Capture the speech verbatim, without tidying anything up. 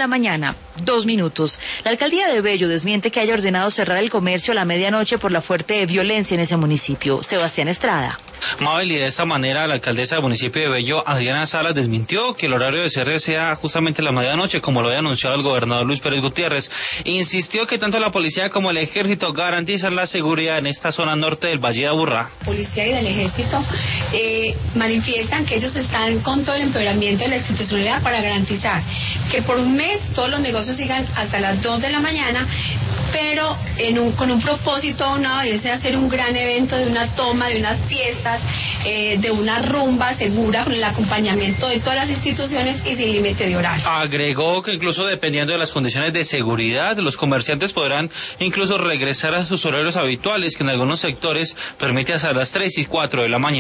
la mañana, dos minutos. La alcaldía de Bello desmiente que haya ordenado cerrar el comercio a la medianoche por la fuerte violencia en ese municipio. Sebastián Estrada. Mabel, y de esta manera la alcaldesa del municipio de Bello, Adriana Salas, desmintió que el horario de cierre sea justamente la medianoche, como lo había anunciado el gobernador Luis Pérez Gutiérrez. Insistió que tanto la policía como el ejército garantizan la seguridad en esta zona norte del Valle de Aburrá. Policía y del ejército eh, manifiestan que ellos están con todo el empeoramiento de la institucionalidad para garantizar que por un mes todos los negocios sigan hasta las dos de la mañana, pero en un, con un propósito aunado, y es hacer un gran evento de una toma, de unas fiestas, eh, de una rumba segura, con el acompañamiento de todas las instituciones y sin límite de horario. Agregó que incluso dependiendo de las condiciones de seguridad, los comerciantes podrán incluso regresar a sus horarios habituales, que en algunos sectores permite hasta las tres y cuatro de la mañana.